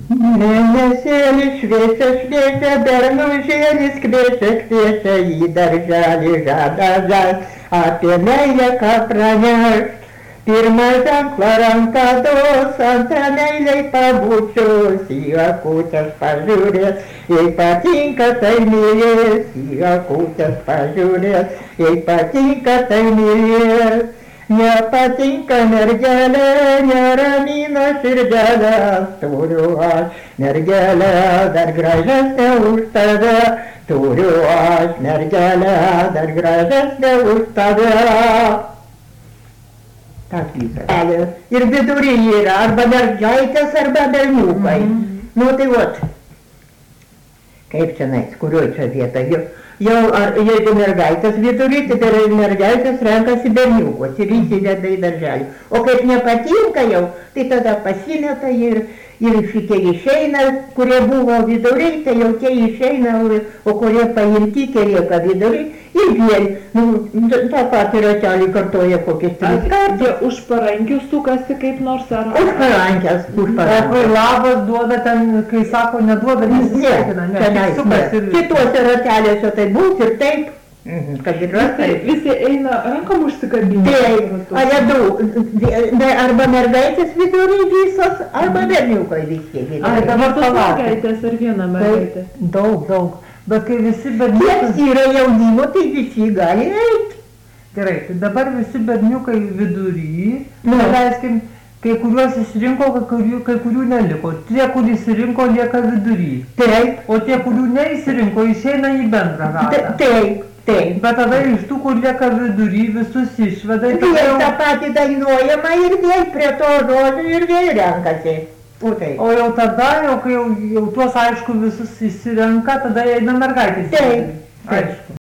Mėnesėlis šviečia, šviečia, bernužėlis kviečia, kviečia į darželį, žada, apie meilę ką praneš. Pirmą ženklą ranką duos, antrą meiliai pabučius, į akutės pažiūrės, jei patinka tai mylės, į akutės pažiūrės, jei patinka tai mylės. Nepatinka mergelė, neramina širdelę, turiu aš mergelę, dar gražesnė už tave, turiu aš mergelę, dar gražesnė už tave. Tas visas. Ir vidury yra arba mergaitės, arba berniukai. Nu tai vat, kaip čionais, kurioj čia vieta? Jau jeigu mergaitės vidury, tai mergaitės renkasi berniukus ir įsideda į darželį. O kaip nepatinka jau, tai tada pasimeta ir šitie išeina, kurie buvo vidury, tai jau tie išeina, o kurie paimti, tie lieka vidury ir vėl. Ta pati ratelį kartoja kokius 3 kartus. Jie už parankių sukasi kaip nors ar... Už parankės, už parankės. Kai labas duoda ten, kai sako neduoda, nesisveikina, ne. Kituose ratelėse tai bus ir taip, kad ir visi eina rankom užsikabinti. Taip, arba mergaitės vidury visos, arba berniukai visi vidury. Ar dabar tos mergaitės ar viena mergaitė? Daug. Bet kai visi berniukai... Kiek yra jaunimo, tai visi gali eiti. Gerai, tai dabar visi berniukai vidury, leiskim, kai kuriuos išrinko, kai kurių neliko. Tie, kur išsirinko, lieka vidury. Taip. O tie, kurių neįsirinko, išeina į bendrą ratą. Taip. Bet tada iš tų, kur lieka vidury, visus išveda. Vėl tą patį dainuojama ir vėl prie to žodžio ir vėl renkasi. O jau tada, kai jau tuos aišku visus įsirenka, tada eina mergaitės. Taip. Aišku.